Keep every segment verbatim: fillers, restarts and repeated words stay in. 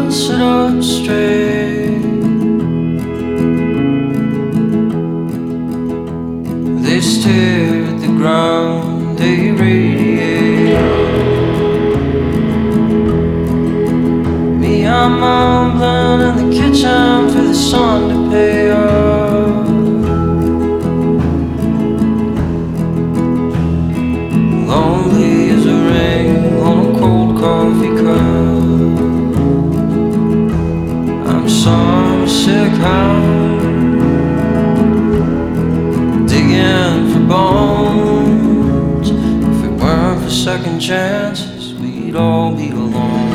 set us straight. They stare at the ground, they radiate. Me, I'm mumbling in the kitchen for the sun to pay off. Lonely as a ring on a cold coffee cup. I'm some sick hound digging for bones. If it weren't for second chances, we'd all be alone.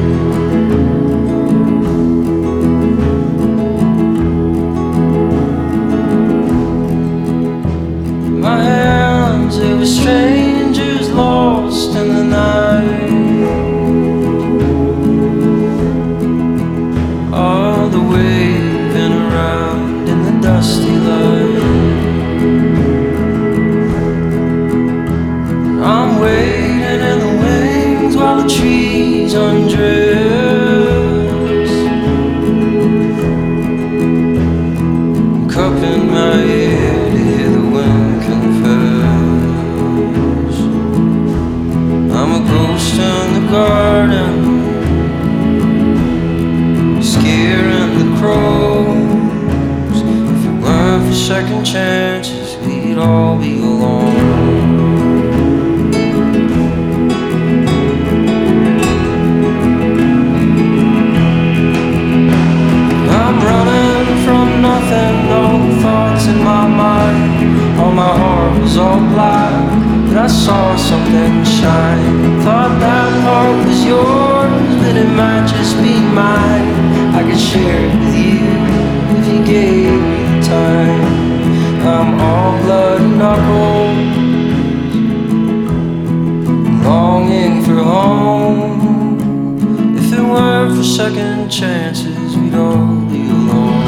My hands, they were strangers lost in the night. All the waving around in the dusty light. I'm waiting in the wings while the trees undress. Cupping my ear to hear the wind confess. I'm a ghost in the garden, scaring the crows. If it weren't for second chances, we'd all be alone. I'm running from nothing, no thoughts in my mind. All my heart was all black, but I saw something shine. Thought that heart was yours, but it might just be mine. I could share it with you if you gave me the time. I'm all blood and knuckles, longing for home. If it weren't for second chances, we'd all be alone.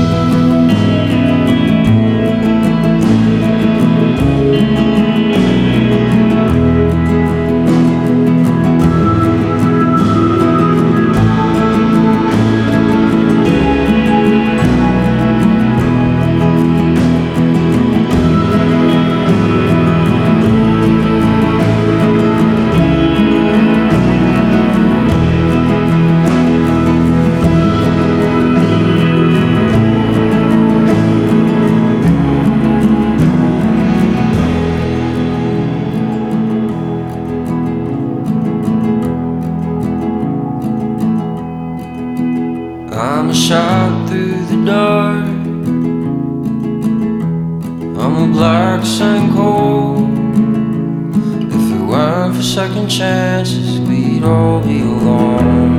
I'm a shot through the dark. I'm a black sinkhole. If it weren't for second chances, we'd all be alone.